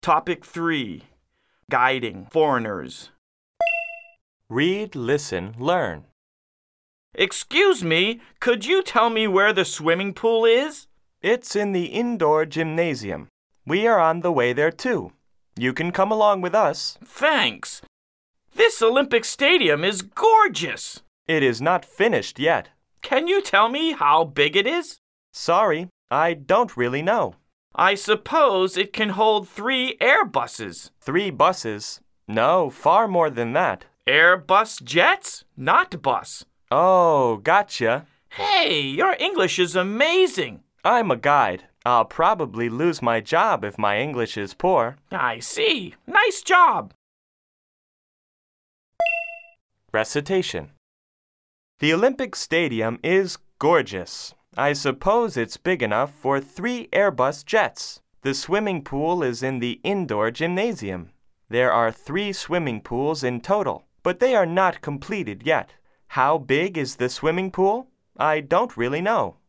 Topic 3. Guiding foreigners. Read, listen, learn. Excuse me, could you tell me where the swimming pool is? It's in the indoor gymnasium. We are on the way there too. You can come along with us. Thanks. This Olympic Stadium is gorgeous. It is not finished yet. Can you tell me how big it is? Sorry, I don't really know. I suppose it can hold 3 Airbuses. 3 buses? No, far more than that. Airbus jets, not bus. Oh, gotcha. Hey, your English is amazing. I'm a guide. I'll probably lose my job if my English is poor. I see. Nice job. Recitation. The Olympic Stadium is gorgeous. I suppose it's big enough for 3 Airbus jets. The swimming pool is in the indoor gymnasium. There are 3 swimming pools in total, but they are not completed yet. How big is the swimming pool? I don't really know.